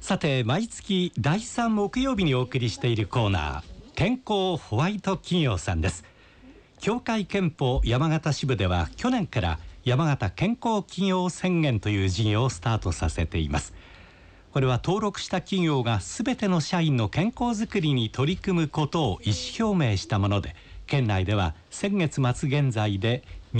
さて、毎月第3木曜日にお送りしているコーナー、健康ホワイト企業さんです。協会憲法山形支部では去年から山形健康企業宣言という事業をスタートさせています。これは登録した企業がすべての社員の健康づくりに取り組むことを意思表明したもので、県内では先月末現在で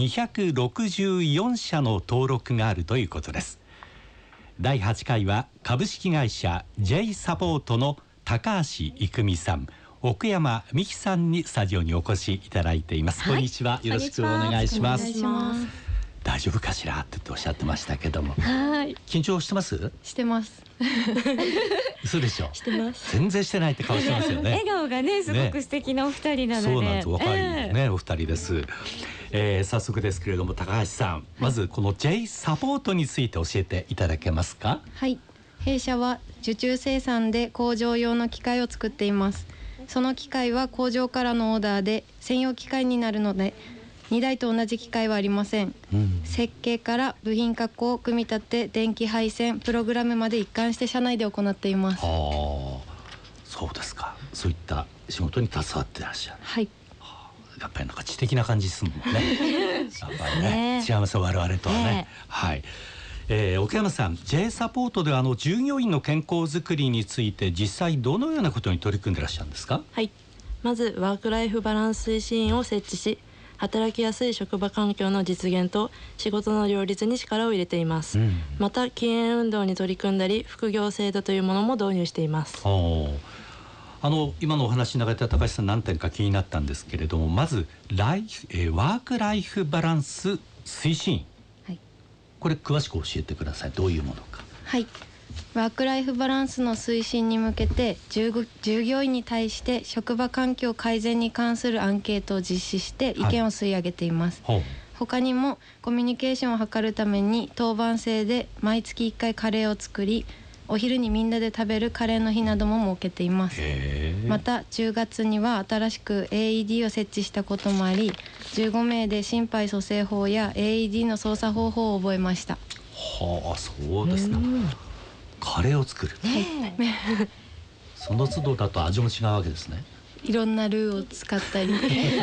264社の登録があるということです。第8回は株式会社 J サポートの高橋郁美さん、奥山美希さんにスタジオにお越しいただいています、はい、こんにちは。よろしくお願いします。大丈夫かしらっておっしゃってましたけども、 はい、 緊張してます？ してます嘘でしょ？ してます。 全然してないって顔してますよね。 笑顔がね、すごく素敵なお二人なので、 そうなんです。若いね、お二人です。早速ですけれども、高橋さん、まずこの J サポートについて教えていただけますか？ はい、弊社は受注生産で工場用の機械を作っています。その機械は工場からのオーダーで専用機械になるので、2台と同じ機械はありません、設計から部品加工、組み立て、電気配線、プログラムまで一貫して社内で行っています。 そうですか。そういった仕事に携わってらっしゃる。 はい。 やっぱりなんか知的な感じするもんねやっぱりね、違いますよ、我々とはね、はい。奥山さん、 J サポートでは従業員の健康づくりについて実際どのようなことに取り組んでらっしゃるんですか？ はい、まずワークライフバランス推進員を設置し、働きやすい職場環境の実現と仕事の両立に力を入れています、また禁煙運動に取り組んだり、副業制度というものも導入しています。 今のお話に流れた高橋さん、何点か気になったんですけれども、まずワークライフバランス推進、はい、これ詳しく教えてください。どういうものか。 はい、ワークライフバランスの推進に向けて従業員に対して職場環境改善に関するアンケートを実施して意見を吸い上げています、はい。他にもコミュニケーションを図るために当番制で毎月1回カレーを作り、お昼にみんなで食べるカレーの日なども設けています。また10月には新しく AED を設置したこともあり、15名で心肺蘇生法や AED の操作方法を覚えました。 はあ、そうですか。カレーを作る、その都度だと味も違うわけですね。 いろんなルーを使ったり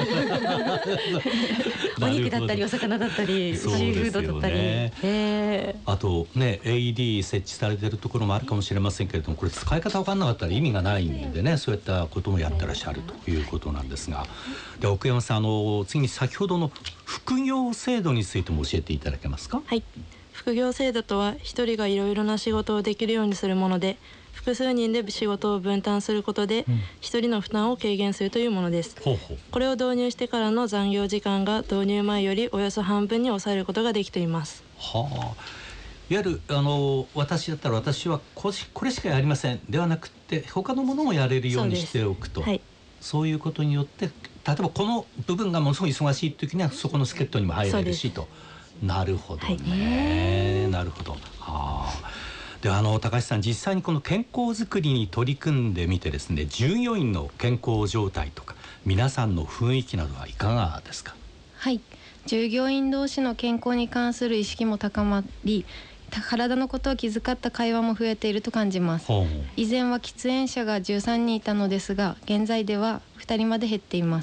お肉だったりお魚だったり、シーフードだったり、 あとね AED 設置されているところもあるかもしれませんけれども、これ使い方分かんなかったら意味がないんでね、そういったこともやってらっしゃるということなんですが、で奥山さん、次に先ほどの副業制度についても教えていただけますか？ はい、副業制度とは一人がいろいろな仕事をできるようにするもので、複数人で仕事を分担することで一人の負担を軽減するというものです。これを導入してからの残業時間が導入前よりおよそ半分に抑えることができています。 いわゆる私だったら私はこれしかやりませんではなくて、他のものもやれるようにしておくと、そういうことによって例えばこの部分がものすごい忙しい時にはそこの助っ人にも入れるしと。なるほどね、なるほど。で高橋さん、実際にこの健康づくりに取り組んでみてですね、従業員の健康状態とか皆さんの雰囲気などはいかがですか？ はい、従業員同士の健康に関する意識も高まり、体のことを気遣った会話も増えていると感じます。以前は喫煙者が13人いたのですが、現在では2人まで減っています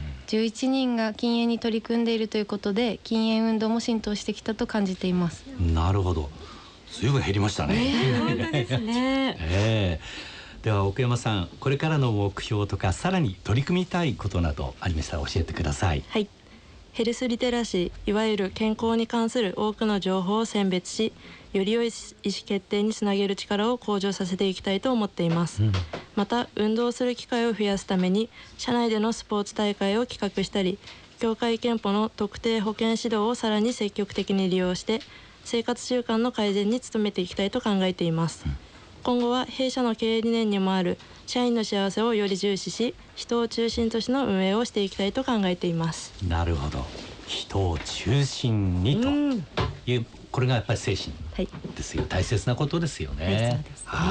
、11人が禁煙に取り組んでいるということで、禁煙運動も浸透してきたと感じています。 なるほど、随分減りましたね。 本当ですね。 では奥山さん、これからの目標とかさらに取り組みたいことなどありましたら教えてください。 はい、ヘルスリテラシー、いわゆる健康に関する多くの情報を選別し、より良い意思決定につなげる力を向上させていきたいと思っています、また運動する機会を増やすために社内でのスポーツ大会を企画したり、協会憲法の特定保健指導をさらに積極的に利用して生活習慣の改善に努めていきたいと考えています、今後は弊社の経営理念にもある社員の幸せをより重視し、人を中心としての運営をしていきたいと考えています。 なるほど、人を中心にという、これがやっぱり精神ですよ、大切なことですよね。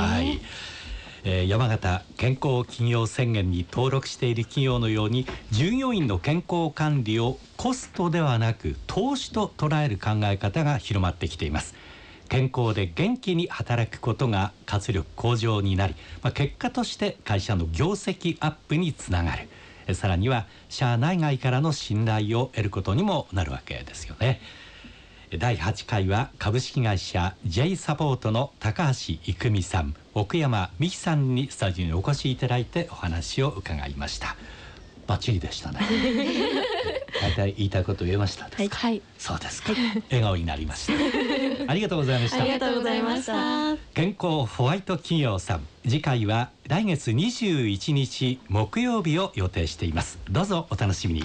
山形健康企業宣言に登録している企業のように、従業員の健康管理をコストではなく投資と捉える考え方が広まってきています。 健康で元気に働くことが活力向上になり、結果として会社の業績アップにつながる。さらには社内外からの信頼を得ることにもなるわけですよね。第8回は株式会社 J サポートの高橋郁美さん、奥山美希さんにスタジオにお越しいただいてお話を伺いました。バッチリでしたね。大体言いたいこと言えましたですか？ はい、 そうですか。笑顔になりました。ありがとうございました。 ありがとうございました。 健康ホワイト企業さん、次回は来月21日木曜日を予定しています。どうぞお楽しみに。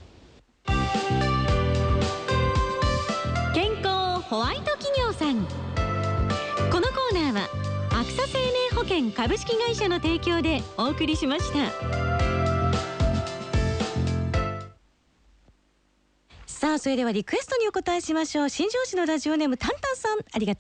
健康ホワイト企業さん、このコーナーはアクサ生命保険株式会社の提供でお送りしました。さあ、それではリクエストにお答えしましょう。新庄市のラジオネームタンタンさん、ありがとう